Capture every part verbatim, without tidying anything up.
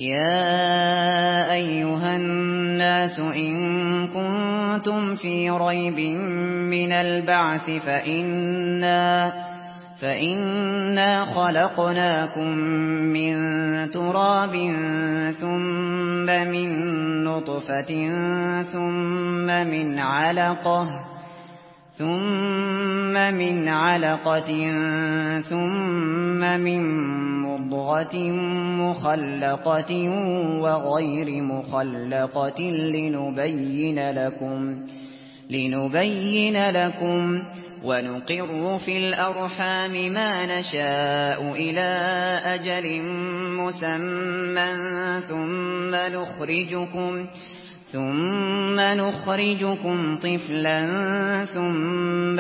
يا أيها الناس إن كنتم في ريب من البعث فإنا فإنا خلقناكم من تراب ثم من نطفة ثم من علقة ثم من علقة ثم من مضغة مخلقة وغير مخلقة لنبين لكم لنبين لكم ونقر في الأرحام ما نشاء إلى أجل مسمى ثم نخرجكم ثم نخرجكم طفلا ثم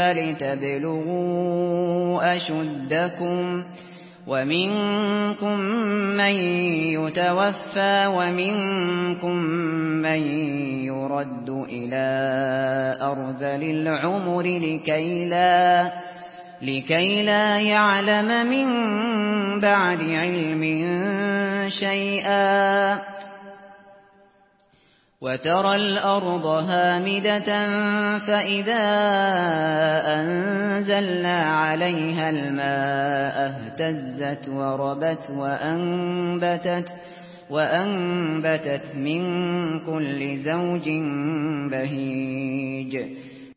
لتبلغوا أشدكم ومنكم من يتوفى ومنكم من يرد إلى أرذل العمر لكي لا, لكي لا يعلم من بعد علم شيئا وترى الأرض هامدة فإذا أنزلنا عليها الماء اهتزت وربت وأنبتت, وأنبتت من كل زوج بهيج